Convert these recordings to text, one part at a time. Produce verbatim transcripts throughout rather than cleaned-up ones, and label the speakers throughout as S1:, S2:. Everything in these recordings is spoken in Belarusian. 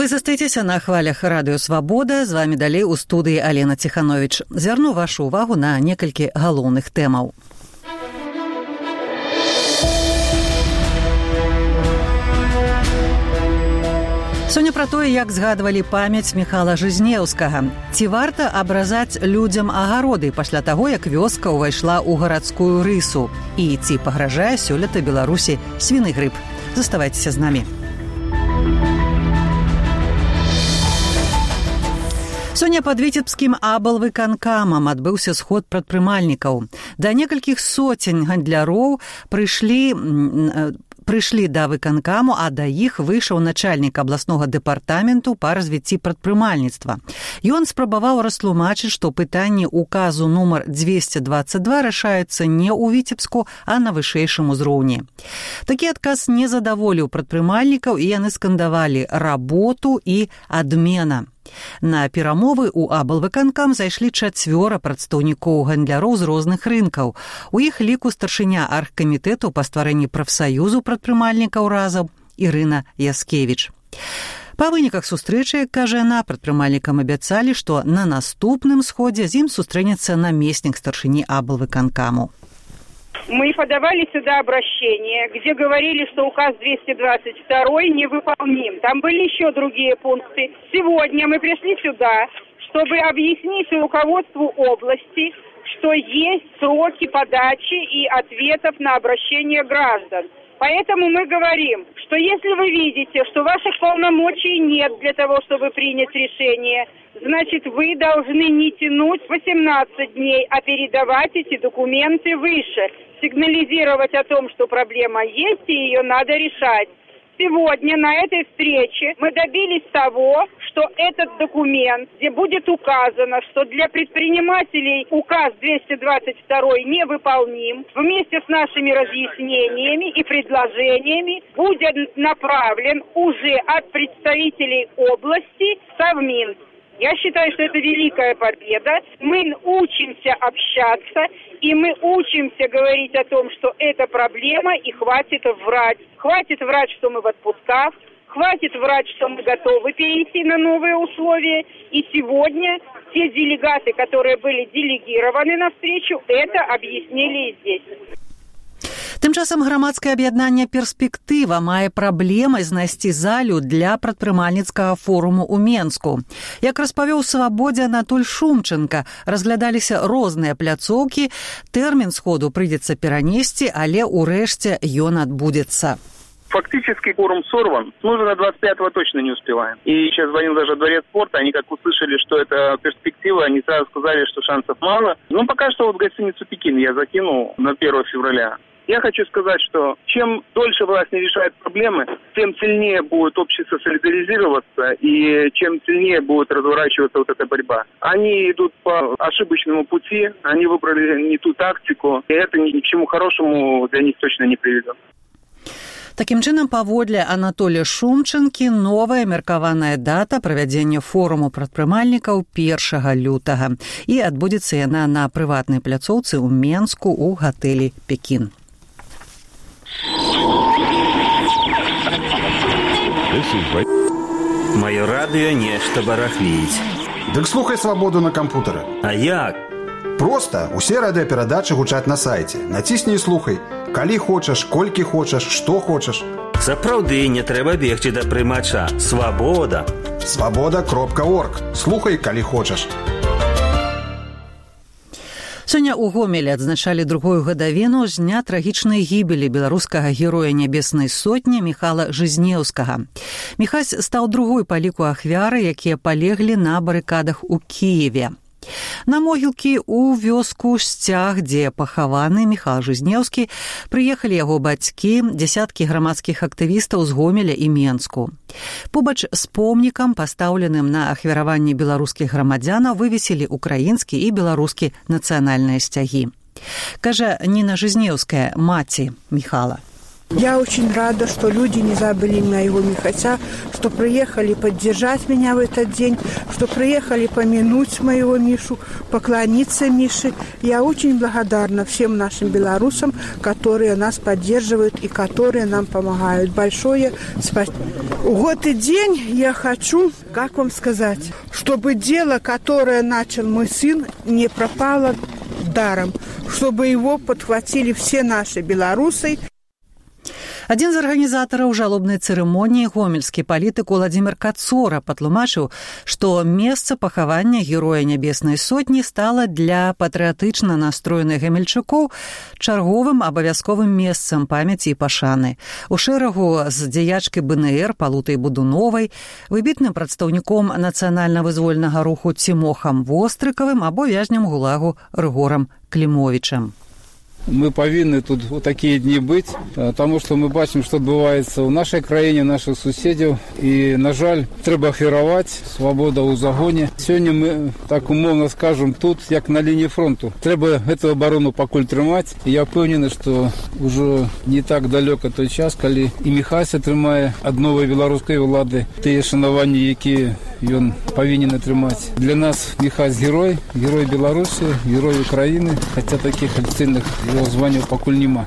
S1: Вы застаецеся на хвалях радыё «Свабода». З вами далей у студыі Алена Ціхановіч. Звярну вашу увагу на некалькі галоўных тэмаў. Сёння пра тое, як згадвалі памяць Міхала Жизнеўскага. Ці варта абразаць людзям агароды пасля таго, як вёска ўвайшла ў гарадскую рысу? І ці пагражае сёлета Беларусі свіны грып? Заставайцеся з намі. Сёння пад Віцебскім аблвыканкамам адбыўся сход прадпрымальнікаў. Да некалькіх соцень гандляроў прыйшлі... прыйшлі да выканкаму, а да іх выйшаў начальнік абласнога дэпартаменту па развіцці прадпрымальніцтва. Ён спрабаваў растлумачыць, што пытанні указу нумар дзвесце дваццаць два рашаюцца не ў Віцебску, а на вышэйшым узроўні. Такі адказ не задаволіў прадпрымальнікаў, і яны скандавалі работу і адмена. На перамовы ў аблвыканкам зайшлі чацвёра прадстаўнікоў гандляроў з розных рынкаў. У іх ліку старшыня аргкамітэту па стварэнні прафсаюзу прадпрымальнікаў разам Ірына Яскевіч. Па выніках сустрэчы, кажа яна, прадпрымальнікам абяцалі, што на наступным сходзе з ім сустрэнецца намеснік старшыні аблвыканкаму.
S2: Мы подавали сюда обращение, где говорили, что указ двести двадцать два невыполним. Там были еще другие пункты. Сегодня мы пришли сюда, чтобы объяснить руководству области, что есть сроки подачи и ответов на обращение граждан. Поэтому мы говорим, что если вы видите, что ваших полномочий нет для того, чтобы принять решение, значит, вы должны не тянуть восемнадцать дней, а передавать эти документы выше, сигнализировать о том, что проблема есть и ее надо решать. Сегодня на этой встрече мы добились того, что этот документ, где будет указано, что для предпринимателей указ двести двадцать два невыполним, вместе с нашими разъяснениями и предложениями будет направлен уже от представителей области в Совмин. Я считаю, что это великая победа. Мы учимся общаться, и мы учимся говорить о том, что это проблема, и хватит врать. Хватит врать, что мы в отпусках, хватит врать, что мы готовы перейти на новые условия. И сегодня те делегаты, которые были делегированы на встречу, это объяснили и здесь.
S1: Тым часам грамадскае аб'яднанне «Перспектыва» мае праблемы знайсці залю для прадпрымальніцкага форуму ў Менску. Як распавёў «Свабодзе» Анатоль Шумченко, разглядаліся розныя пляцоўкі, тэрмін сходу прыйдзецца перанесці, але ўрэшце ён адбудзецца.
S3: Фактически форум сорван. Мы уже на двадцать пятого точно не успеваем. И сейчас звонил даже Дворец спорта. Они как услышали, что это перспектива, они сразу сказали, что шансов мало. Ну, пока что вот гостиницу «Пекин» я закинул на первое февраля. Я хочу сказать, что чем дольше власть не решает проблемы, тем сильнее будет общество солидаризироваться и чем сильнее будет разворачиваться вот эта борьба. Они идут по ошибочному пути, они выбрали не ту тактику, и это ни к чему хорошему для них точно не приведет.
S1: Такім чынам, паводле Анатолія Шумченкі, новая меркаваная дата правядзення форуму прадпрымальнікаў першага лютага. І адбудзецца яна на прыватнай пляцоўцы ў Менску ў гатэлі «Пекін».
S4: Маё радыё нешта барахліць.
S5: Дык слухай «Свабоду» на кампутары.
S4: А як?
S5: Проста усе радыёперадачы гучаць на сайце. Націсні і слухай. Калі хочаш, колькі хочаш, што хочаш.
S4: Сапраўды не трэба бегчы да прымача. Свабода.
S5: свабода кропка орг. Слухай, калі хочаш.
S1: Сёння ў Гомелі адзначалі другую гадавіну з дня трагічнай гібелі беларускага героя Нябеснай сотні Міхала Жизнеўскага. Міхась стаў другой па ліку ахвяры, якія палеглі на барыкадах у Кіеве. На могілкі ў вёску Сцяг, дзе пахаваны Міхал Жизнеўскі, прыехалі яго бацькі, дзясяткі грамадскіх актывістаў з Гомеля і Менску. Побач з помнікам, пастаўленым на ахвяраванне беларускіх грамадзянаў, вывесілі украінскі і беларускі нацыянальныя сцягі. Кажа Ніна Жизнеўская, маці Міхала.
S6: Я очень рада, что люди не забыли моего Михася, что приехали поддержать меня в этот день, что приехали помянуть моего Мишу, поклониться Мише. Я очень благодарна всем нашим белорусам, которые нас поддерживают и которые нам помогают. Большое спасибо. В этот день я хочу, как вам сказать, чтобы дело, которое начал мой сын, не пропало даром, чтобы его подхватили все наши белорусы.
S1: Адзін з арганізатараў жалобнай цырымоніі, гомельскі палітык Уладзімір Кацора, патлумачыў, што месца пахавання героя Нябеснай сотні стала для патрыятычна настроеных гамельчукоў чарговым абавязковым месцам памяці і пашаны. У шэрагу з дзеячкай БНР Палутай Будуновай, выбітным прадстаўніком нацыянальна-вызвольнага руху Цімохам Вострыкавым або вязням ГУЛАГу Рыгорам Клімовічам.
S7: Мы повинны тут вот такие дни быть, потому что мы бачим, что отбывается в нашей краине, наших суседів. И, на жаль, треба ахвяраваць, свобода ў загоне. Сегодня мы, так умовно скажем, тут, як на линии фронту. Треба эту оборону пакуль трымаць. И я впэўнены, что уже не так далеко той час, калі и Міхась атрымае ад новай беларускай улады тыя шанаванні, якія ён павінен атрымаць. Для нас Міхась герой, герой Беларуси, герой Украины, хотя таких официальных его званняў пакуль няма.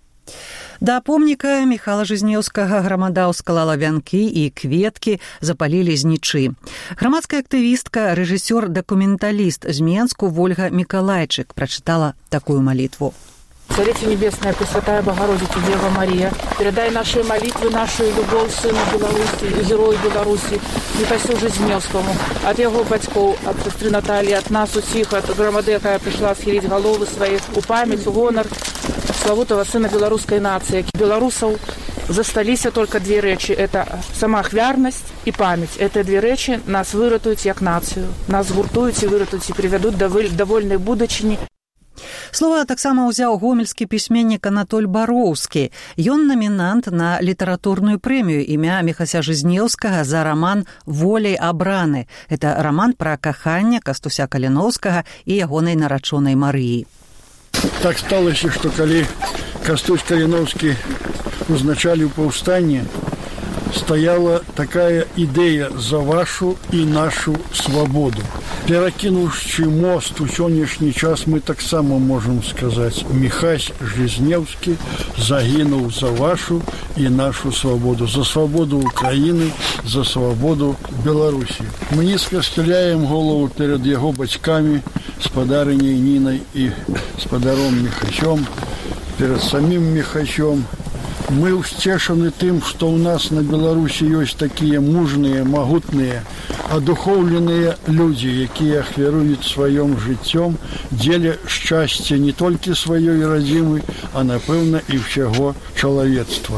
S1: Да помніка Міхала Жизнеўскага грамада ўсклала вянкі і кветкі, запалілі знічы. Грамадская актывістка, рэжысёр-дакументаліст з Менску Вольга Мікалайчык прачытала такую молитву.
S8: Царица Небесная, Пресвятая Богородица, Дева Мария, передай наши молитвы, нашу любовь сыну Беларуси, герою Беларуси, Міхасю Жизнеўскому, от его батьков, от сестры Натальи, от нас усіх, от громады, якая пришла схилить головы своих, у память, у гонор славутого сына белорусской нации. Белорусов засталіся только две речи. Это самоахвярность и память. Это две речи нас выратуют як нацию. Нас гуртуют и выратуют, и приведут до вольной будучыні.
S1: Слова таксама ўзяў гомельскі пісьменнік Анатоль Бароўскі. Ён намінант на літаратурную прэмію імя Міхася Жизнеўскага за роман «Воляй абраны». Это роман пра каханне Кастуся Каліноўскага і ягонай нарачонай Марыі.
S9: Так сталася, што калі Кастусь Каліноўскі узначаліў паўстанне, стояла такая идея за вашу и нашу свободу. Перакінуўшы мост у сённяшні час, мы таксама можем сказать: Міхась Жизнеўскі загінуў за вашу и нашу свободу, за свободу Украины, за свободу Беларуси. Мы низко схиляем голову перед его батьками, спадарыней Ниной и спадаром Міхасем, перед самим Міхасем. Мы усцешаны тым, што ў нас на Беларусі ёсць такія мужныя, магутныя, адухоўленыя людзі, якія ахвяруюць сваём жыццём дзеля шчасця не толькі сваёй радзімы, а, напэўна, і ўсяго чалавецтва.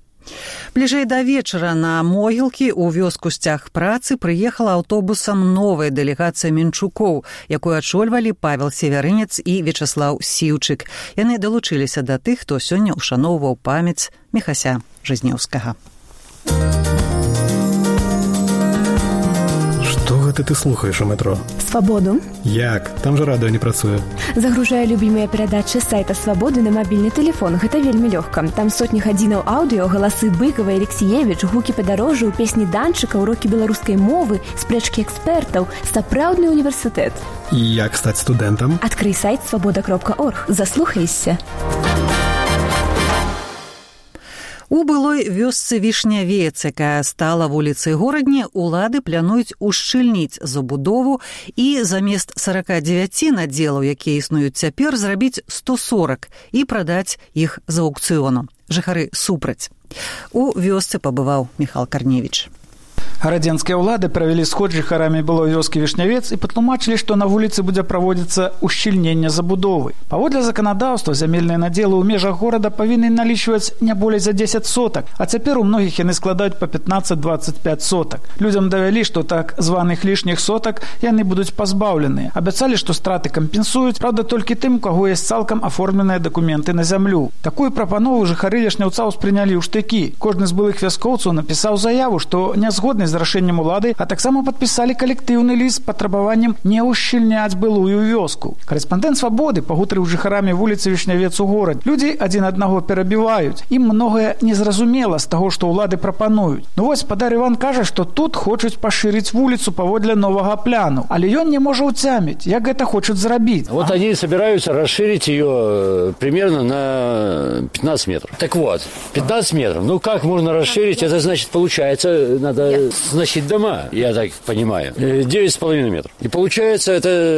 S1: Бліжэй да вечара на могілкі ў вёску Сцяг працы прыехала аўтобусам новая дэлегацыя мінчукоў, якую ачольвалі Павел Севярынец і Вячаслаў Сіўчык. Яны далучыліся да тых, хто сёння ушаноўваў памяць Міхася Жизнеўскага.
S10: Што гэта ты слухаеш у метро?
S11: Свабоду.
S10: Як? Там же радыё не працуе.
S11: Загружаю любімыя перадачы з сайта Свабоды на мабільны тэлефон. Гэта вельмі лёгка. Там сотні гадзінаў аўдыё, галасы Быкава, Алексіевіч, гукі падарожжа, песні Данчыка, урокі беларускай мовы, спрэчкі экспертаў, сапраўдны універсітэт.
S10: І як стаць студэнтам?
S11: Адкрый сайт свабода кропка орг. Заслухайся.
S1: У былой вёсцы Вішнявец, якая стала вуліцай горадні, улады плануюць ушчыльніць забудову і замест сорок девять надзелаў, якія існуюць цяпер, зрабіць сто сорок і прадаць іх з аўкцыёну. Жыхары супраць. У вёсцы пабываў Міхал Карневіч.
S12: Гарадзенскія ўлады правялі сход з жыхарамі былой вёскі Вішнявец і патлумачылі, што на вуліцы будзе праводзіцца ушчыльненне забудовы. Паводле заканадаўства зямельныя надзелы ў межах горада павінны налічваць не болей за десять сотак, а цяпер у многіх яны складаюць па пятнадцать двадцать пять сотак. Людзям давялі, што так званых лішніх сотак яны будуць пазбаўленыя. Абяцалі, што страты кампенсуюць, правда, толькі тым, у каго ёсць цалкам аформленыя дакументы на зямлю. Такую прапанову жыхары Вішняўца ўспрынялі ў штыкі. Кожны з былых вяскоўцаў напісаў заяву, што не згодны з з рашэннем улады, а таксама падпісалі калектыўны ліст з патрабаваннем не ўшчыльняць былую вёску. Карэспандэнт «Свабоды» пагутрыў з жыхарамі вуліцы Вішнявец у горад. Людзі адзін аднаго перабіваюць. Ім многае незразумела з таго, што ўлады прапануюць. Ну вось спадар Іван кажа, што тут хочуць пашырыць вуліцу паводле новага пляну, але ён не можа ўцяміць, як гэта хочуць зрабіць.
S13: Вот они собираются расширить ее примерно на пятнадцать метров. Так вот, пятнадцать метров. Ну, как можно расширить? Это значит, получается, надо сносить дома, я так понимаю. девять с половиной метров. И получается,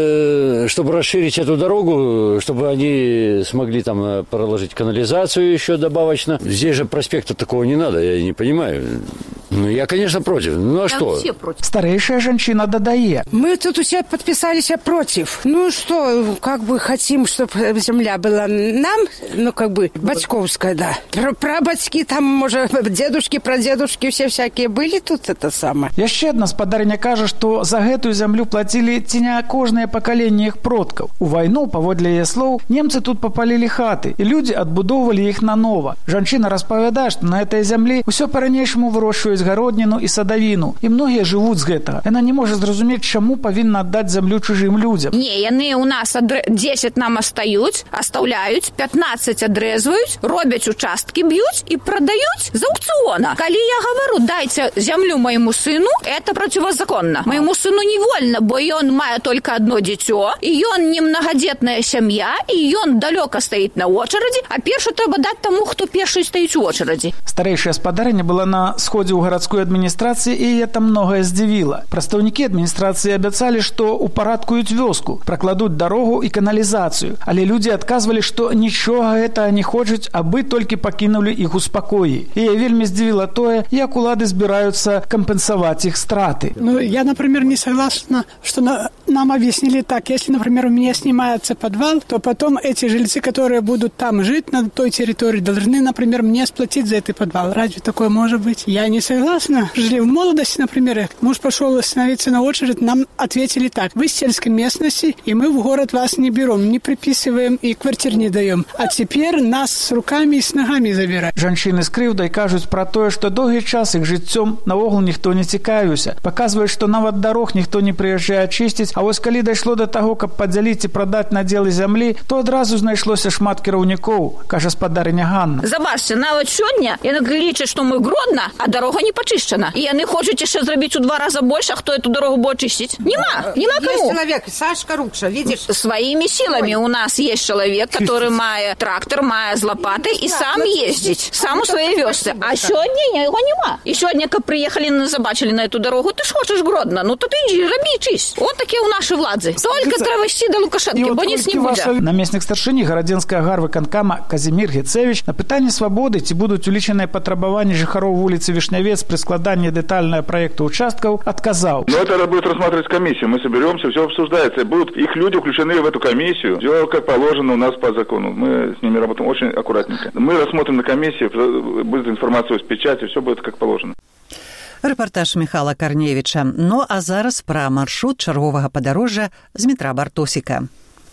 S13: это, чтобы расширить эту дорогу, чтобы они смогли там проложить канализацию еще добавочно. Здесь же проспекта такого не надо, я не понимаю. Ну, я, конечно, против. Ну, а что?
S12: Старейшая женщина додае.
S6: Мы тут все подписались против. Ну, что, как бы хотим, чтобы земля была нам, ну, как бы, батьковская, да. Прабацьки там, может, дедушки, прадедушки, все всякие были тут, это самое.
S12: Яшчэ адна спадарня кажа, што за гэтую зямлю плацілі ці не кожнае пакаленне іх продкаў. У вайну, паводле яе слоў, немцы тут папалілі хаты, і людзі адбудоўвалі іх нанова. Жанчына распавядае, што на этой зямлі ўсё па-ранейшаму вырошчваюць гародніну і садавіну, і многія жывуць з гэтага. Яна не можа зразумець, чаму павінна аддаць зямлю чужым людзям.
S14: Не, яны у нас адр... десять нам остаюць, оставляюць, пятнадцать адрэзваюць, робяць участкі, б'юць і прадаюць з аукцыона. Калі я говорю, дайте землю моему сыну, это противозаконно. Моему сыну не вольно, бо ён мае только одно дзіцё, і ён немнагадзетная сям'я, і ён далёка стаіць на очередzi, а першы трэба даць таму, хто першы стаіць у очередzi.
S12: Старэйшая спадарня была на сходзе ў гарадской адміністрацыі, і яе там многае здзівіла. Прадстаўнікі адміністрацыі абяцалі, што упарадкуюць вёску, пракладуць дарогу і каналізацыю, але людзі адказвалі, што нічога гэтага не хочуць, абы толькі пакінулі іх у спакоі. І я вельмі здзівіла тое, як улады збіраюцца кампенсаваць іх страты.
S15: Ну, я, например, не согласна, что на, нам объяснили так. Если, например, у меня снимается подвал, то потом эти жильцы, которые будут там жить, на той территории, должны, например, мне сплатить за этот подвал. Разве такое может быть? Я не согласна. Жили в молодости, например, муж пошел остановиться на очередь, нам ответили так. Вы с сельской местности, и мы в город вас не берем, не приписываем и квартир не даем. А теперь нас с руками и с ногами забирают.
S12: Жанчыны з крыўдай кажуць пра тое, што доўгі час іх жыццём наогул ніхто не цікавіўся. Паказваюць, што нават дарог ніхто не прыязджае чысціць, а вось калі дайшло да таго, каб падзяліць і прадаць надзелы зямлі, то адразу знайшлося шмат кіраўнікоў, кажа спадарыня Ганна.
S14: Забачце, нават сёння яны лічаць, што мы Гродна, а дарога не пачышчана. І яны хочуць яшчэ зрабіць у два раза больш, а хто эту дарогу будет чистить? Нема, нема кому.
S6: Есть человек, Сашка Рукша, видишь?
S14: Своими силами у нас есть человек, который мае трактор, мае з лопатой и сам ездить, сам у своей вёсцы. А сёння его нема. И сёння, как приехали, забачили на эту дорогу, ты ж хочешь Гродно, ну то ты иди, раби, чисть. Вот такие у наши влады. Только треба ісці до Лукашенки, бо ніц не буде.
S12: Намеснік старшыні гарадзенскага гарвыканкама Казімір Гецевич на пытанне свабоды, ці будуць улічаныя патрабаванні жыхароў вуліцы Вішнявец пры складанні дэтальнага проекта участкаў, отказал.
S16: Но это будет рассматривать комиссия. Мы соберемся, все обсуждается. Будут их люди включены в эту комиссию. Все как положено у нас по закону. Мы с ними работаем очень аккуратненько. Мы рассмотрим на комиссии, будет информация с печати, все будет как положено.
S1: Рэпартаж Михала Карневіча. Ну, а зараз пра маршрут чарговага падарожжа з метра Бартосіка.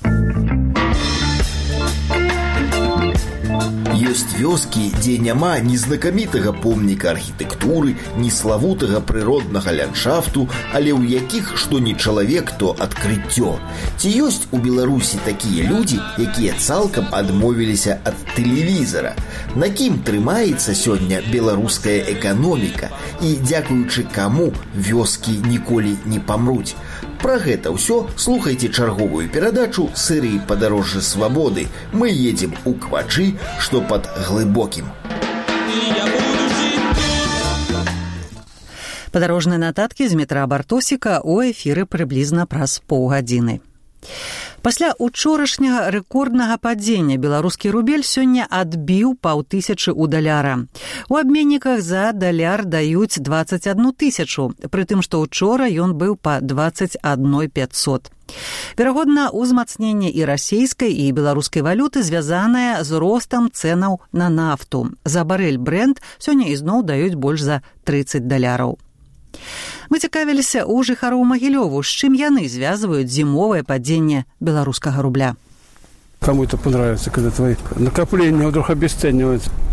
S17: Ёсць вёскі, дзе няма ні знакамітага помніка архітэктуры, ні славутага прыроднага ландшафту, але ў якіх што ні чалавек, то адкрыццё. Ці ёсць у Беларусі такія людзі, якія цалкам адмовіліся ад тэлевізара? На кім трымаецца сёння беларуская эканоміка? І дзякуючы каму вёскі ніколі не памруць? Пра гэта ўсё слухайце чарговую перадачу серыі «Падарожжа свабоды». Мы едзем у Квачы, што пад Глыбокім.
S1: Падарожныя нататкі з метра Бартосіка ў эфіры прыблізна праз паўгадзіны. Пасля учорашняга рэкорднага падзення беларускі рубель сёння адбіў паўтысячы ў даляра. У абменніках за даляр даюць дваццаць адну тысячу, пры тым, што ўчора ён быў па дваццаць адну пяцьсот. Верагодна, узмацненне і расійскай, і беларускай валюты звязанае з ростам цэнаў на нафту. За барэль Брент сёння ізноў даюць больш за трыццаць даляраў. Мы цікавіліся ў жыхароў Магілёву, з чым яны звязваюць зімовае падзенне беларускага рубля.
S18: Кому это понравится, когда твои накопления вдруг обесцениваются.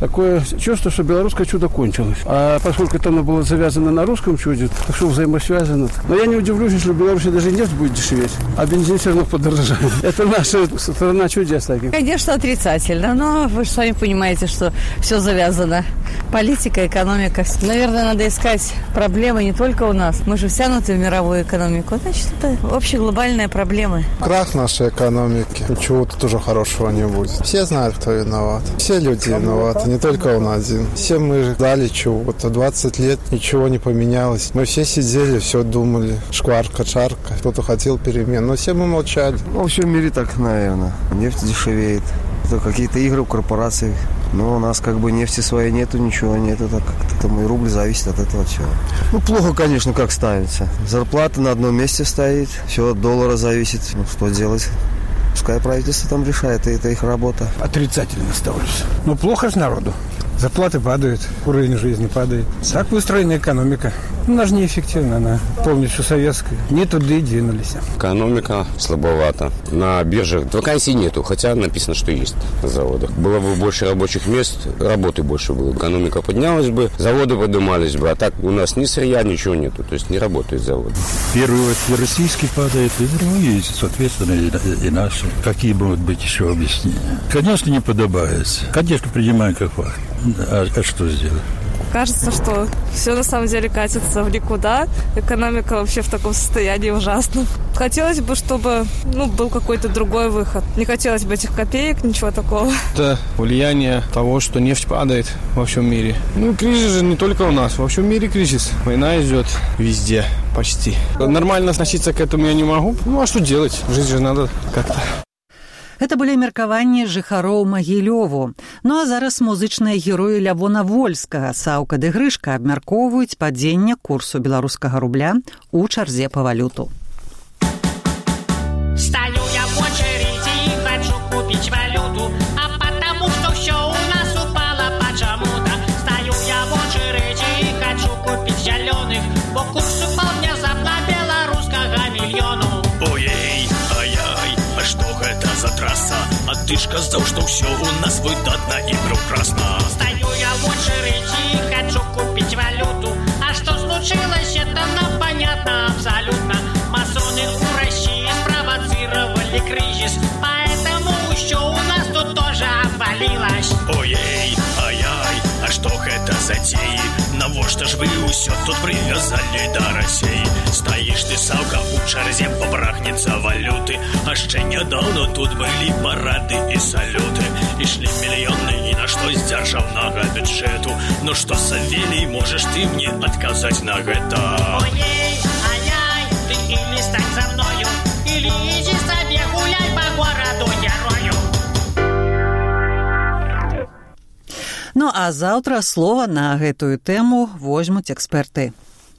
S9: такое чувство, что белорусское чудо кончилось. А поскольку это оно было завязано на русском чуде, так что взаимосвязано. Но я не удивлюсь, если в Беларуси даже нефть будет дешеветь, а бензин все равно подорожает. Это наша страна чудес таких.
S18: Конечно, отрицательно, но вы же сами понимаете, что все завязано. Политика, экономика. Наверное, надо искать проблемы не только у нас. Мы же втянуты в мировую экономику. Значит, это общеглобальные проблемы.
S19: Крах нашей экономики. Ничего тут уже хорошего не будет. Все знают, кто виноват. Все люди виноваты, не только он один. Все мы ждали чего-то. двадцать лет ничего не поменялось. Мы все сидели, все думали. Шкварка, чарка. Кто-то хотел перемен. Но все мы молчали.
S20: Во всем мире так, наверное. Нефть дешевеет. Это какие-то игры у корпораций. Но у нас как бы нефти своей нету, ничего нету. Так как-то мой рубль зависит от этого всего. Ну, плохо, конечно, как ставится. Зарплата на одном месте стоит. Все от доллара зависит. Ну, что делать? Пускай правительство там решает, и это их работа.
S9: Отрицательно ставлюсь. Ну, плохо же народу. Зарплаты падают, уровень жизни падает. Так выстроена экономика. Она же неэффективна, она полностью советская. Не туда и двинулись.
S21: Экономика слабовата. На биржах вакансий нету, хотя написано, что есть на заводах. Было бы больше рабочих мест, работы больше было. Экономика поднялась бы, заводы поднимались бы. А так у нас ни сырья, ничего нету. То есть не работают заводы.
S22: Первый вот российский падает, и другие, соответственно, и, и наши. Какие могут быть еще объяснения? Конечно, не подобается. Конечно, принимаем как факт. А, а что сделать?
S23: Кажется, что все на самом деле катится в никуда. Экономика вообще в таком состоянии ужасном. Хотелось бы, чтобы ну, был какой-то другой выход. Не хотелось бы этих копеек, ничего такого.
S24: Это влияние того, что нефть падает во всем мире. Ну, кризис же не только у нас. Во всем мире кризис. Война идет везде почти. Нормально относиться к этому я не могу. Ну, а что делать? Жить же надо как-то.
S1: Гэта былі меркаванні жыхароў Магілёву. Ну а зараз музычныя героі Лявона Вольскага, Саўка ды Грышка абмяркоўваюць падзенне курсу беларускага рубля ў чарзе па валюту.
S25: Стою я в очереди и хочу купить валюту, а потому что все у нас упало почему-то. Стою я в очереди и хочу купить зеленых, бо курс упал внезапно белорусского миллиону.
S26: Ой-ей, ай-ай, а что это за трасса? А ты ж казал, что все у нас выдатно и прекрасно.
S25: Стою я в очереди и хочу купить валюту, а что случилось, это нам понятно абсолютно. Масоны у России спровоцировали кризис, поэтому все у нас тут тоже обвалилось.
S26: Ой-ей, ай-ай, а что это за затеи? Навошта ж вы усё тут привязали до России? Стоишь ты, Саўка, у чарзе побрахнется валюты, а ще недавно тут были парады и салюты, и шли миллионы ни на что с державного бюджету. Ну что, Савелий, можешь ты мне отказать на это?
S25: Ой-ей, ай-яй, ты или стань за мною, или иди себе гуляй по городу герою.
S1: Ну а заўтра слова на гэтую тэму возьмуць эксперты.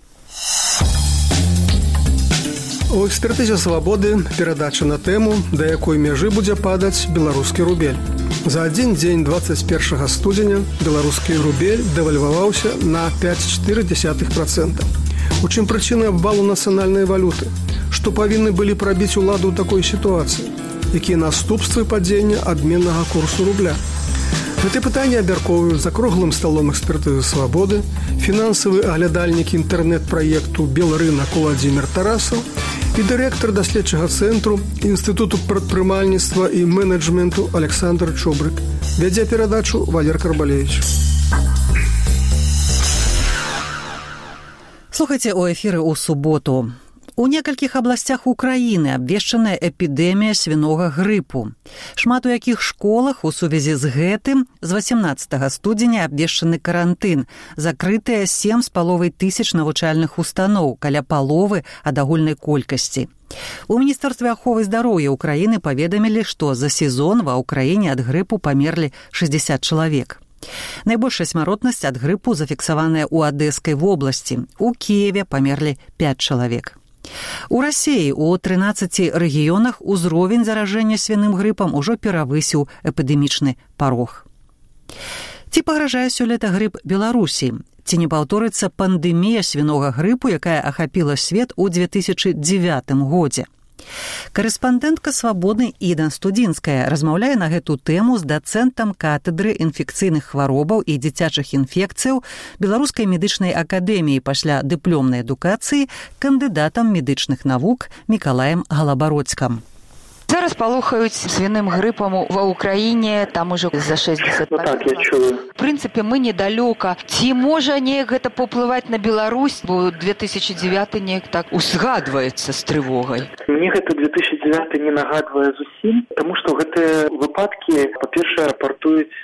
S27: У экспертызе «Свабоды» перадача на тэму, да якой мяжы будзе падаць беларускі рубель. За адзін дзень дваццаць першага студзеня беларускі рубель дэвальваваўся на пяць цалых чатыры дзесятых працэнта. У чым прычыны абвалу нацыянальнай валюты? Што павінны былі прабіць уладу ў такой сітуацыі? Якія наступствы падзення абменнага курсу рубля? Гэты пытанні абмяркоўваюць за круглым сталом экспертызы «Свабоды» фінансавы аглядальнік інтэрнэт-праекту «Белрынак» Владзімір Тарасаў і дырэктар даследчага цэнтру Інстытуту прадпрымальніцтва і менеджменту Александр Чубрык. Вядзе перадачу Валер Карбалевич.
S1: Слухайце у эфіры ў суботу. У некалькіх абласцях Украіны абвешчаная эпідэмія свінога грыпу. Шмат у якіх школах у сувязі з гэтым з васемнаццатага студзеня абвешчаны карантын, закрытыя сем з паловай тысяч навучальных устаноў, каля паловы ад агульнай колькасці. У Міністэрстве аховы здароўя Украіны паведамілі, што за сезон ва ўкраіне ад грыпу памерлі шэсцьдзесят чалавек. Найбольшая смяротнасць ад грыпу зафіксаваная ў Адэскай вобласці. У Кіеве памерлі пяць чалавек. У Расіі ў трынаццаці рэгіёнах узровень заражэння свіным грыпам ужо перавысіў эпідэмічны парог. Ці пагражае сёлета грып Беларусі? Ці не паўторыцца пандэмія свінога грыпу, якая ахапіла свет у дзве тысячы дзевятым годзе? Карэспандэнтка «Свабоды» Іда Студзінская размаўляе на гэту тэму з дацэнтам катедры інфекцыйных хваробаў і дзіцячых інфекцыяў Беларускай медычнай акадэміі пасля дыпломнай адукацыі, кандыдатам медычных навук Мікалаем Галабародскам.
S2: Зараз палохаюць свиным грыпам ва Ўкраіне, там ужо за шэсцьдзесят.
S3: Ну так, я чую.
S2: В прынцыпе, мы недалёка. Ці можа неяк гэта паўплываць на Беларусь, бо две тысячи девяты неяк так узгадваецца з трывогай?
S3: Мне гэта две тысячи девяты не нагадвае зусім, таму што гэтыя выпадкі, па-першае, рапартуюць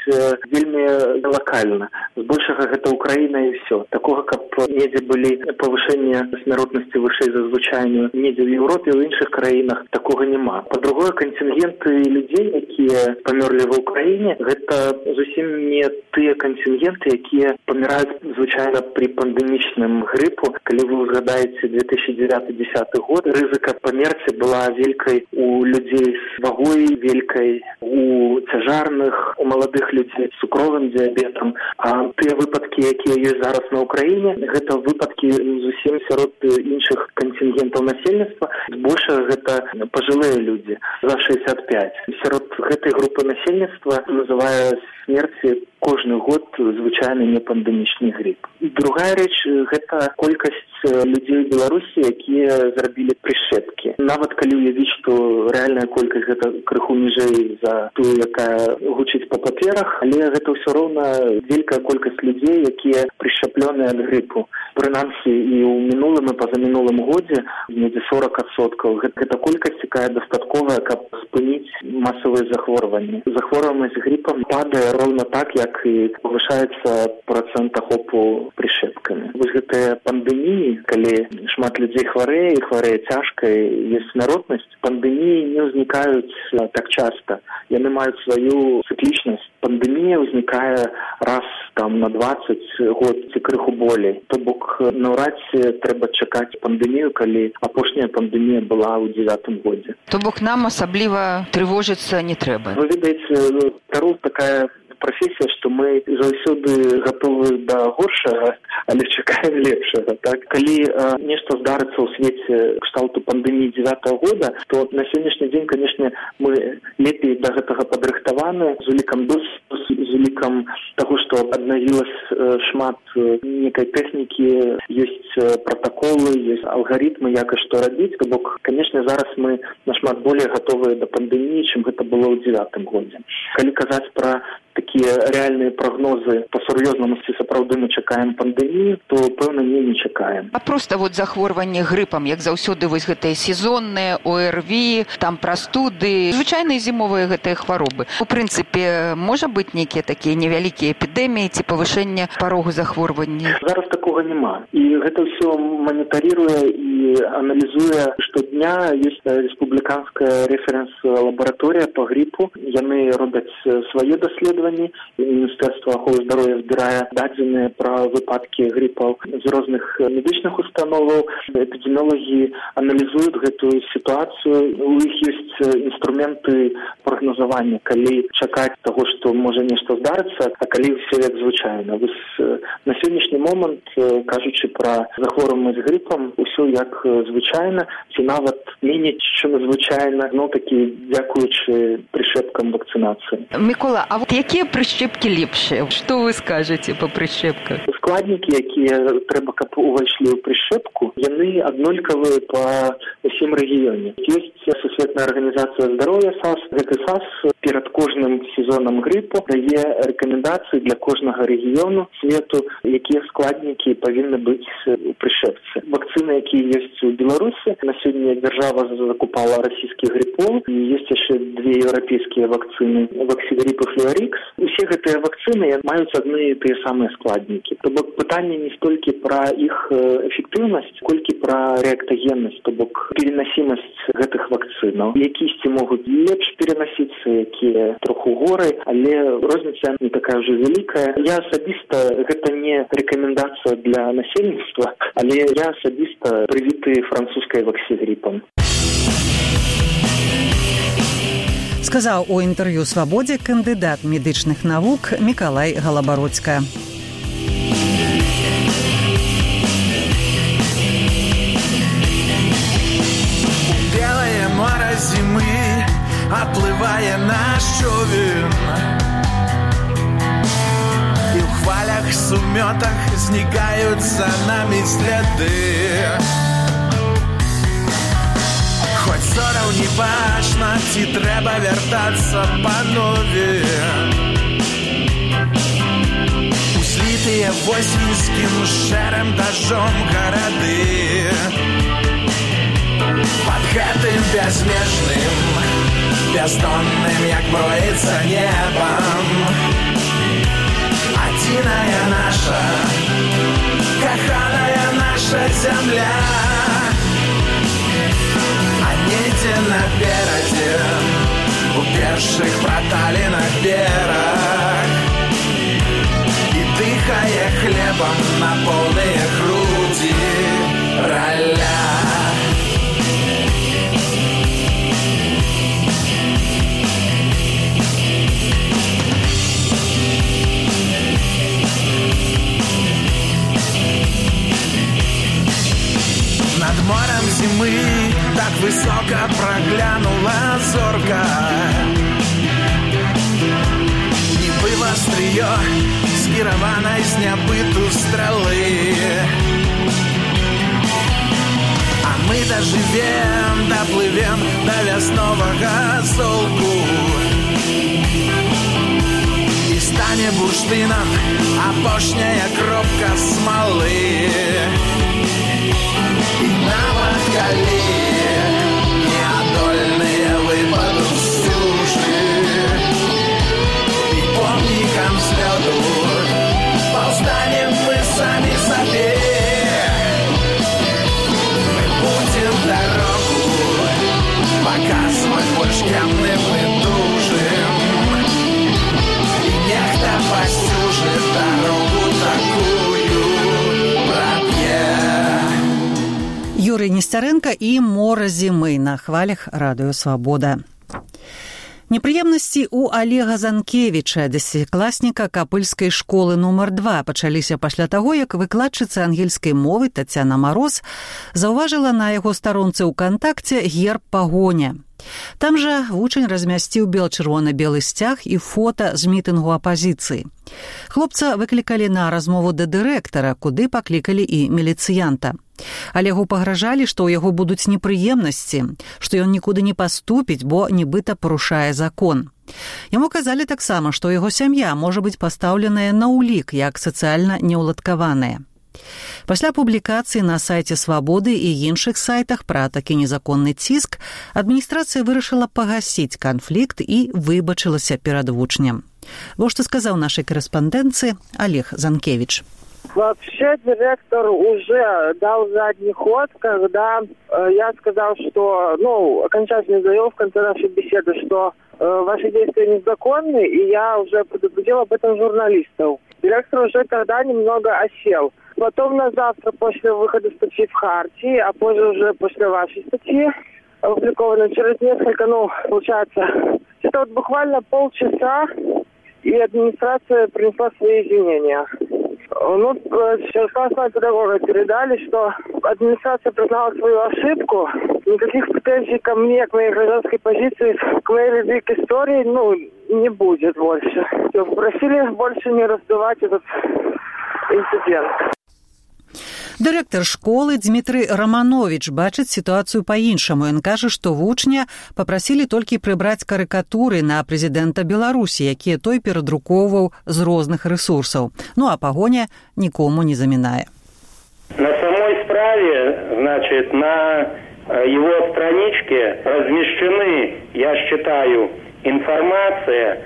S3: вельмі лакальна. Збольшага гэта Украіна і ўсё. Такога, каб недзе былі павышэнне смяротнасці вышэй за звычайную, недзе в Еўропе, ў іншых краінах такога няма. Па-другое, кантынгенты людзей, якія памёрлі ва Ўкраіне, гэта зусім не тыя кантынгенты, якія паміраюць звычайна пры пандэмічным грыпу. Калі вы узгадаеце две тысячи девяты-десяты год, рызыка памерці была вялікай у людзей з вагой вялікай, у цяжарных, у маладых людзей з цукровым дыябетам. А тыя выпадкі, якія ёсць зараз на Ўкраіне, гэта выпадкі зусім сярод іншых кантынгентаў насельніцтва. Збольшага гэта пажылыя людзі за шэсцьдесят пять. Сярод гэтай групы насельніцтва называе смерці кожны год звычайны непандэмічны грып. Другая рэч – гэта колькасць людзей у Беларусі, якія зрабілі прышчэпкі. Нават калі ўявіць, што рэальная колькасць гэта крыху ніжэй за тую, якая гучыць па паперах, але гэта ўсё роўна вялікая колькасць людзей, якія прышчапленыя ад грыпу. Прынамсі і ў мінулым і пазамінулым годзе недзе сорок адсоткаў. Гэта колькасць, якая дастатковая, каб спыніць масавыя захворванні. Захворванасць грипам падае роўна так, як і павышаецца працэнт ахопу прышчэпкамі. Вось гэтыя пандэміі, калі шмат людзей хварэе і хварэе цяжка, ёсць смяротнасць, пандэміі не ўзнікаюць так часта. Яны маюць сваю цыклічнасць. Пандэмія ўзнікае раз там на двадцать год ці крыху болей. То бок наўрад ці трэба чакаць пандэмію, калі апошняя пандэмія была ў дзевятым годзе.
S2: То бок нам асабліва трывожыцца не трэба.
S3: Вы ведаеце, Тару такая прафесія, што мы заўсёды гатовы да горшага, але чакаем лепшага. Так? Калі а, нешта здарыцца ў свеце кшталту пандэміі дзевятага года, то на сённяшні дзень, канешне, мы лепей да гэтага падрыхтаваны, з улікам досведу, з улікам таго, што аднавілася шмат некай тэхнікі, ёсць пратаколы, ёсць алгарытмы, як і што рабіць. То бок, канешне, зараз мы нашмат болей гатовыя да пандэміі, чым гэта было ў дзевятым годзе. Калі казаць пра такія рэальныя прагнозы па сур'ёзнаму, ці сапраўды мы чакаем пандэмію, то пэўна не не чакаем.
S2: А проста вот захворванне грыпам, як заўсёды вось гэтыя сезонныя о эр ви, там прастуды, звычайныя зімовыя гэтыя хваробы. У прынцыпе, можа быць нейкія такія невялікія эпідэміі ці павышэнне парогу захворвання?
S3: Зараз такога няма. І гэта ўсё манітарыруе і аналізуе штодня. Ёсць рэспубліканская рэферэнс-лабараторыя па грипу. Яны робяць свае даследаванні. Міністэрства аховы здароўя збірае дадзеныя пра выпадкі грипаў з розных медычных установаў. Эпідеміолагі аналізуюць гэтую сітуацыю. У іх ёсць інструменты прагназавання, калі чакаць таго, што можа нешта здарыцца, а калі ўсё як звычайна. Вось на сённяшні момант, кажучы пра захворванасць грипам, усё як звычайна, ці нават меней, чым звычайна, ну такі дзякуючы прышчэпкам вакцынацыі.
S2: Мікола, а вот якія прышчэпкі лепшыя? Што вы скажаце па прышчэпках?
S3: Складнікі, якія трэба, каб увайшлі ў прышчэпку, яны аднолькавыя па ўсім рэгіёне. Ёсць Сусветная арганізацыя здароўя САС. Гэты САС перад кожным сезонам грипу дае рэкамендацыі для кожнага рэгіёну свету, якія складнікі павінны быць у прышчэпцы. Вакцыны, якія ёсць у Беларусі, на сёння дзяржава закупала расійскі грипол, і ёсць яшчэ две еўрапейскія вакцыны Ваксігрip і Флюарикс. Усе гэтыя вакцыны маюць адны і тыя самыя складнікі. То бок пытанне не столькі пра іх эфектыўнасць, колькі пра рэактагеннасць, то бок перанасімасць гэтых вакцынаў. Якісьці могуць лепш перанасіцца, якія троху горай, але розніца не такая ўжо вялікая. Я асабіста, гэта не рэкамендацыя для насельніцтва, але я асабіста прывіты французскай ваксігрипам.
S1: Сказаў у інтэрв'ю «Свабодзе» кандыдат медычных навук Мікалай Галабародская.
S4: Белое злітає наш човен. И в хвалях, суметах зникают за нами следы. Хоть зоров не бачно, ті треба вертаться панове. Услитые восеньским шерем дождем городы. Под гэтым безмежным, бездонным, як броится небом, одиная наша, каханая наша земля. А недзе наперадзе, у першых проталинах бераг, и дыхая хлебом на полные груди роля. Над морем зимы так высоко проглянула зорка. Нібы острие скіравана з нябыту стрелы. А мы доживем, доплывем до веснового золку. И станет бурштином опошняя кропка смолы. И на подколе неодольные выпадут стужи. И помником взлету повстанем мы сами себе. Мы будем дорогу показывать больше темным и дужим. И нехто постюжит дорогу такую, братья.
S1: Юрий Нестеренко і «Мора зімы» на хвалях радыё «Свабода». Непрыемнасці ў Олега Занкевіча, дзесяцікласніка капыльскай школы нумар два, пачаліся пасля таго, як выкладчыца ангельскай мовы Тацяна Мароз заўважыла на яго старонцы ўКантакце герб пагоня. Там жа вучань размясціў бел-чырвона-белы сцяг і фота з мітынгу апазіцыі. Хлопца выклікалі на размову да дырэктара, куды паклікалі і міліцыянта. Олегу пагражалі, што ў яго будуць непрыемнасці, што ён нікуды не паступіць, бо нібыта парушае закон. Яму казалі таксама, што яго сям'я можа быць пастаўленая на ўлік як сацыяльна неўладкаваная. Пасля публікацыі на сайце «Свабоды» і іншых сайтах пра такі незаконны ціск адміністрацыя вырашыла пагасіць канфлікт і выбачылася перад вучнем. Вот што сказаў нашай корэспандэнцыі Олег Занкевич.
S5: Вообще директор уже дал задний ход, когда э, я сказал, что, ну, окончательно заявил в конце нашей беседы, что э, ваши действия незаконны, и я уже предупредил об этом журналистов. Директор уже тогда немного осел. Потом на завтра, после выхода статьи в Хартии, а позже уже после вашей статьи, опубликованной через несколько, ну, получается, это вот буквально полчаса, и администрация принесла свои извинения. Ну, сейчас классные педагоги передали, что администрация признала свою ошибку. Никаких претензий ко мне, к моей гражданской позиции, к моей любви к истории, ну, не будет больше. Просили больше не раздувать этот инцидент.
S1: Дырэктар школы Дмітрый Раманович бачыць сітуацыю па-іншаму. Ён кажа, што вучня папрасілі толькі прыбраць карыкатуры на прэзідэнта Беларусі, якія той перадрукоўваў з розных рэсурсаў. Ну а пагоня нікому не замінае.
S7: На самой справе, значит, на его страничке размещены, я считаю, информация,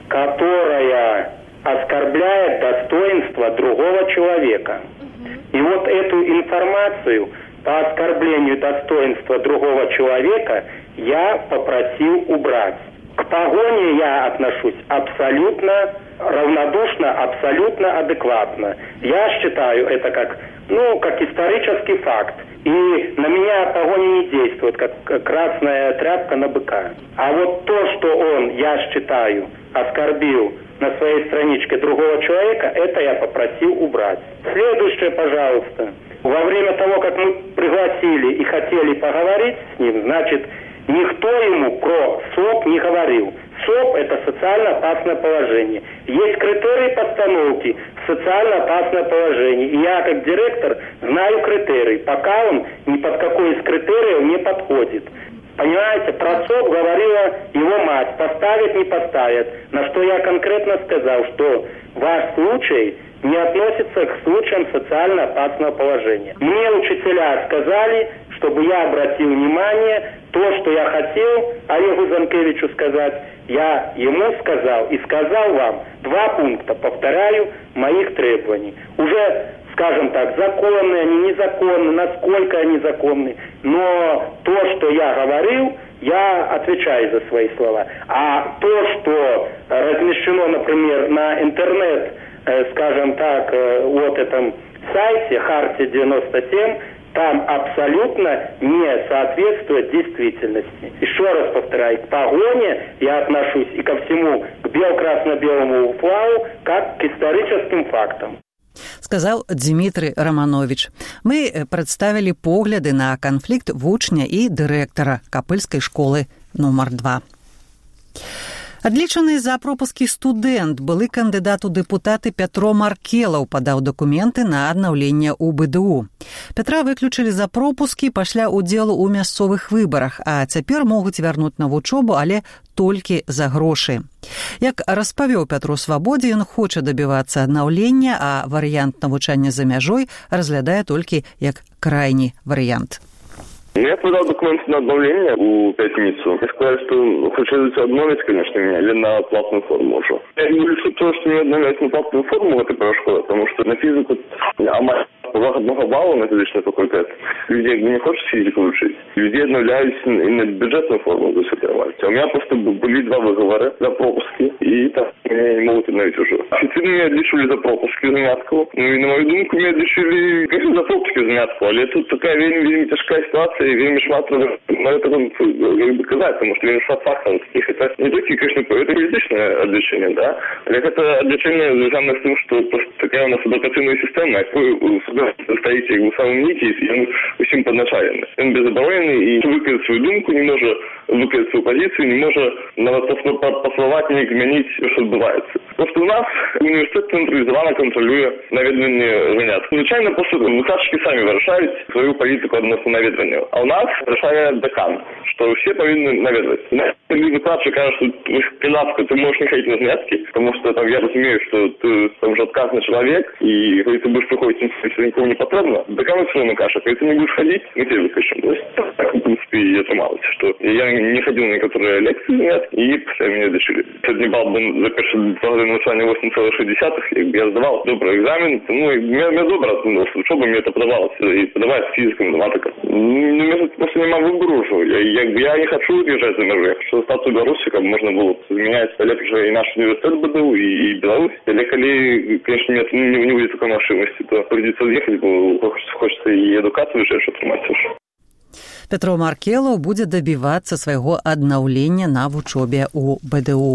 S7: которая оскорбляет достоинство другого человека. И вот эту информацию по оскорблению достоинства другого человека я попросил убрать. К погоне я отношусь абсолютно равнодушно, абсолютно адекватно. Я считаю это как, ну, как исторический факт. И на меня погоня не действует, как красная тряпка на быка. А вот то, что он, я считаю, оскорбил на своей страничке другого человека, это я попросил убрать. Следующее, пожалуйста. Во время того, как мы пригласили и хотели поговорить с ним, значит, Никто ему про СОП не говорил. СОП – это социально опасное положение. Есть критерии постановки – социально опасное положение. И я, как директор, знаю критерии, пока он ни под какой из критериев не подходит. Понимаете, про СОП говорила его мать, поставят, не поставят. На что я конкретно сказал, что ваш случай не относится к случаям социально опасного положения. Мне учителя сказали, чтобы я обратил внимание, то, что я хотел Олегу Занкевичу сказать, я ему сказал и сказал вам два пункта, повторяю, моих требований. Уже, скажем так, законные они, незаконны, насколько они законны, но то, что я говорил, я отвечаю за свои слова. А то, что размещено, например, на интернет, скажем так, вот этом сайте Харти девяносто семь, там абсолютно не соответствует действительности. Еще раз повторяю, к погоне я отношусь и ко всему, к бел-красно-белому флагу, как к историческим фактам.
S1: Сказал Дмитрий Романович. Мы представили погляды на конфликт вучня і директора Капыльской школы номер два. Адлічаны за пропускі студэнт, былы кандыдат у дэпутаты Пятро Маркелаў падаў дакументы на аднаўленне ў бэ дэ у. Пятра выключылі за пропускі пасля ўдзелу ў мясцовых выбарах, а цяпер могуць вярнуць на вучобу, але толькі за грошы. Як распавёў Пятру Свабодзе, ён хоча дабівацца аднаўлення, а варыянт навучання за мяжой разглядае толькі як крайні варыянт.
S6: Я подал документы на обновление у пятницу. Я сказал, что хочу обновить, конечно, меня, или на платную форму уже. Я не говорю, то, что мне обновлять на платную форму в этой школе, потому что на физику много баллов на физичный факультет. Везде, где не хочешь физику учить, везде обновляюсь и на бюджетную форму засыпировать. А у меня просто были два выговора за пропуски, и так меня не могут обновить уже. Официально меня отличили за пропуски занятку. Ну и на мою думку, меня отличили, конечно, за пропуски занятку, але тут такая вельми тяжкая ситуация, и вельми шмат на это как казать, потому что вельми шмат фактов таких. Это не только, конечно, это юридичное отличение, да, але это отличение связано с тем, что просто такая у нас адвокативная система, и вы стоите в самом нити, и он всем подначаленный. Он безоборонный, и выказать свою думку не может, выказать свою позицию, не может пословать, не изменить, что отбывается. Потому что у нас университет централизованно контролює наведення занять. Звичайно, просто викладчики самі вирішають свою політику відносно наведення. А у нас вирішає декан, що всі повинні наведувати. Викладчик каже, що пілатка, ти можеш не ходити на занятки, тому що там, я розумію, що ти там вже відказний чоловік, і коли ти будеш приходити, якщо нікому не потрібно, декан все равно каже, коли ти не будеш ходити, ми тебе виключимо. То есть, так, в принципе, и отымалось, что я не ходил на некоторые лекции занятки, и после меня дочили. Средний балл был за первые два года навчання восемь целых шесть десятых, я сдавал добрый экзамен, ну, и мне добро относилось, учеба мне это подавалось, и подавается физика, математика. Ну, я просто не могу выбору уже, я, я, я не хочу уезжать за межи, что статус белорусика можно было изменять, олег уже и наш университет бэ дэ у, и, и Беларусь. Олег, коли, конечно, нет, не, не будет такой машинности, то придется уехать, хочется, хочется и эдукацию уже, что тримать уже.
S1: Пятро Маркелаў будзе дабівацца свайго аднаўлення на вучобе ў бэ дэ у.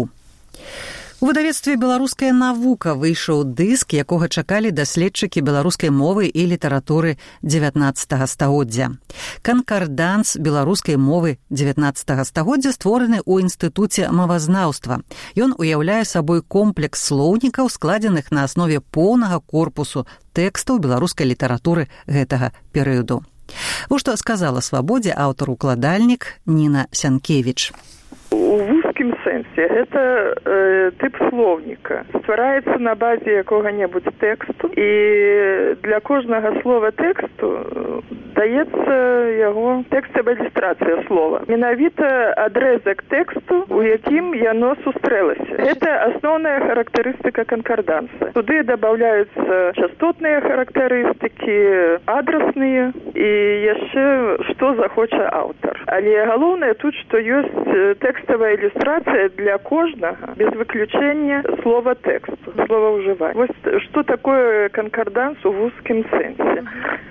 S1: У выдавецтве «Беларуская навука» выйшаў дыск, якога чакалі даследчыкі беларускай мовы і літаратуры дзевятнаццатага стагоддзя. Канкарданс беларускай мовы дзевятнаццатага стагоддзя створаны ў Інстытуце мовазнаўства. Ён уяўляе сабой комплекс слоўнікаў, складзеных на аснове поўнага корпусу тэкстаў беларускай літаратуры гэтага перыяду. Вот что сказала «Свободе» автор-укладальник Нина Сянкевич.
S8: В узкім сэнсе гэта э, тып словніка. Ствараецца на базе якога-небудзь тэксту, і для кожнага слова тэксту даецца яго тэкставая ілюстрацыя слова. Менавіта адрэзак тэксту, у якім яно сустрэлася. Гэта асноўная характарыстыка канкарданса. Туды дабаўляюцца частотныя характарыстыкі, адрасныя і яшчэ што захоча аўтар. Але галоўнае тут, што ёсць тэкставая ілюстрацыя для кожнага, без выключэння слова тэксту, слова ўжывання. Вось што такое канкарданс у вузкім сэнсе.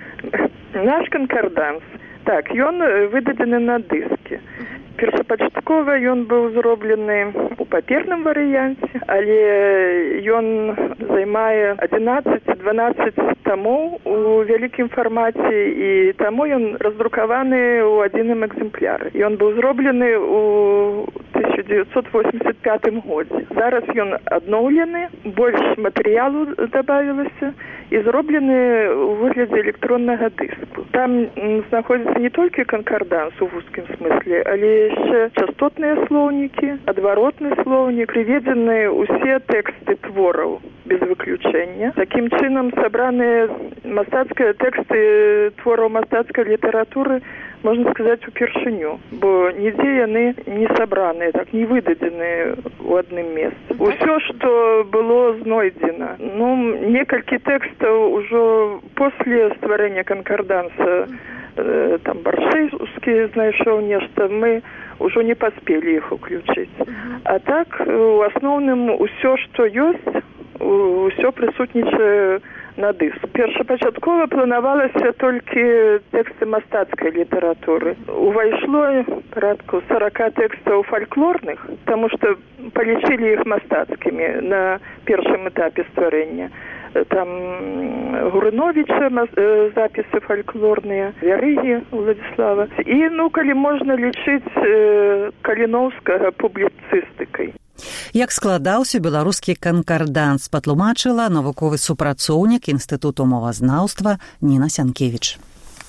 S8: Наш канкарданс, так, ён выдадзены на дыске. Першапачаткова ён быў зроблены у паперным варыянце, але ён займае адзінаццаць-дванаццаць тамоў у вялікім фармаце, і таму ён раздрукаваны ў адзіным экземпляры. Ён быў зроблены ў тысяча дзевяцьсот восемьдесят пятым годзе. Зараз ён адноўлены, больш матэрыялу дабавілася і зроблены ў выглядзе электроннага дыску. Там знаходзіцца не толькі канкарданс у вузкім смысле, але яшчэ частотныя слоўнікі, адваротны слоўнік, прыведзены ўсе тэксты твораў без выключэння. Такім чынам сабраныя мастацкія тэксты твораў мастацкай літаратуры, можна сказаць, упершыню, бо нідзе яны не сабраныя, так не выдадзены ў адным месцы. Усё, што было знойдзена. Ну, некалькі тэкстаў ужо после стварэння канкарданса, э, там Баршэўскі знайшоў нешта, мы ўжо не паспелі іх уключыць. А так, у асноўным, усё, што ёсць, усё прысутнічае на дыск. Першапачаткова планавалася толькі тэксты мастацкай літаратуры. Увайшло парадку сорок тэкстаў фальклорных, таму што палічылі іх мастацкімі на першым этапе стварэння. Там Гурыновіча запісы фальклорныя, Вярыгі Уладзіслава. І, ну, калі можна лічыць Каліноўскага публіцыстыкай.
S1: Як складаўся беларускі канкарданс, патлумачыла навуковы супрацоўнік Інстытуту мовазнаўства Ніна Сянкевіч.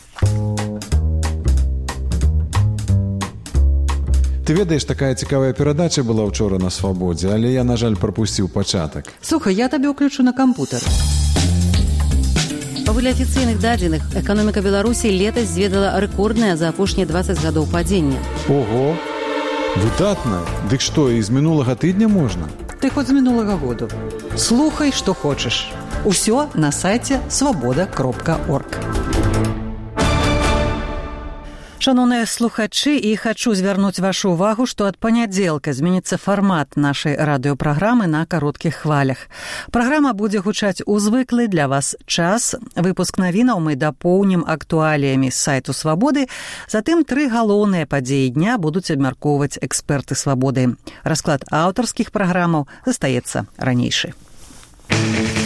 S10: Ты ведаеш, такая цікавая перадача была ўчора на Свабодзе, але я, на жаль, прапусціў пачатак.
S1: Слухай, я табе ўключу на кампутер.
S11: Паводле афіцыйных дадзеных, эканоміка Беларусі летась зведала рэкорднае за апошнія дваццаць гадоў падзення.
S10: Ого! Выдатна! Дык што, і з мінулага тыдня можна?
S1: Ты хоць з мінулага году. Слухай, што хочаш. Усё на сайце свабода кропка орг. Шановныя слухачы, і хачу звярнуць вашу увагу, што ад панядзелка зменіцца фармат нашай радыёпраграмы на кароткіх хвалях. Праграма будзе гучаць у звыклы для вас час. Выпуск навінаў мы дапоўнім актуаліямі з сайту Свабоды. Затым тры галоўныя падзеі дня будуць абмяркоўваць эксперты Свабоды. Расклад аўтарскіх праграмаў застаецца ранейшы.